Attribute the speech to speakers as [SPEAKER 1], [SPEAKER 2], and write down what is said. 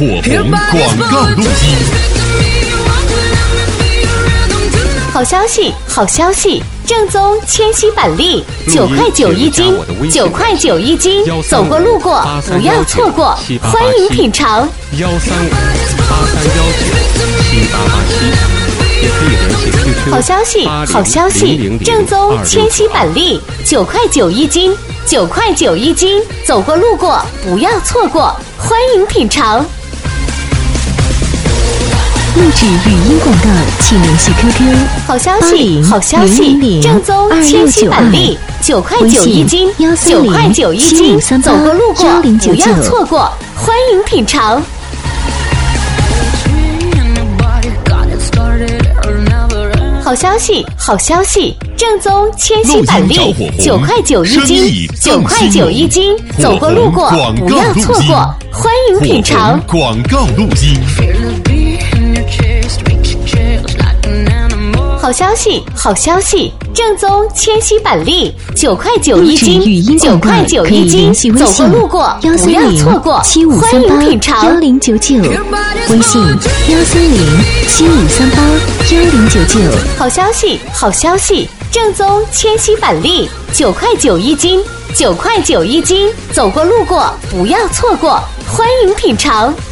[SPEAKER 1] 火红广告录机。
[SPEAKER 2] 好消息，好消息！正宗千禧板栗，9块9一斤，9块9一斤，走过路过不要错过，欢迎品尝。
[SPEAKER 3] 13583197887，也可以联系 QQ。
[SPEAKER 2] 好消息，好消息！正宗千禧板栗，9块9一斤，9块9一斤，走过路过不要错过，欢迎品尝。
[SPEAKER 4] 录制语音广告，请联系 QQ。
[SPEAKER 2] 好消息，好消息！正宗千禧板栗，9块9一斤，9块9一斤，走过路过不要错过，欢迎品尝。好消息，好消息！正宗千禧板栗，9块9一斤，9块9一斤，走过路过不要错过，欢迎品尝。
[SPEAKER 1] 广告录机。
[SPEAKER 2] 好消息，好消息！正宗千禧板栗，9块9一斤，9块9一斤，走过路过不要错过，欢迎品尝。
[SPEAKER 4] 1099，微信13075381099。
[SPEAKER 2] 好消息，好消息！正宗千禧板栗，9块9一斤，9块9一斤，走过路过不要错过，欢迎品尝。